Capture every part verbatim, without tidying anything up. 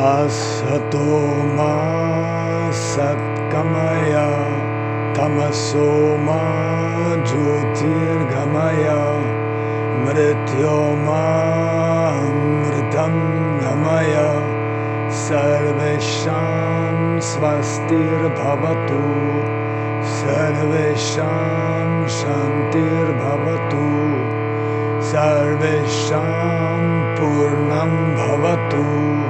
Asato ma satgamaya tamaso ma jyotirgamaya mrityo ma amritam gamaya sarvesham svastir bhavatu sarvesham shantir bhavatu sarvesham purnam bhavatu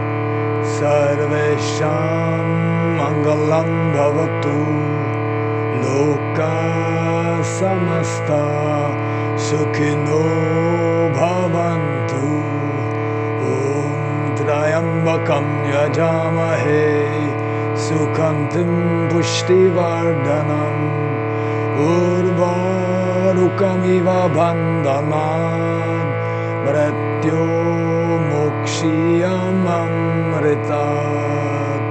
Sarvesham Mangalam Bhavatu Loka Samasta Sukhino Bhavantu Om Trayambakam Yajamahe Sukhantim Pushtivardhanam Urvarukamiva Bandhanad Mrityo Mokshiyamam Amritat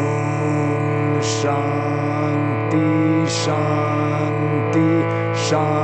Om Shanti Shanti Shanti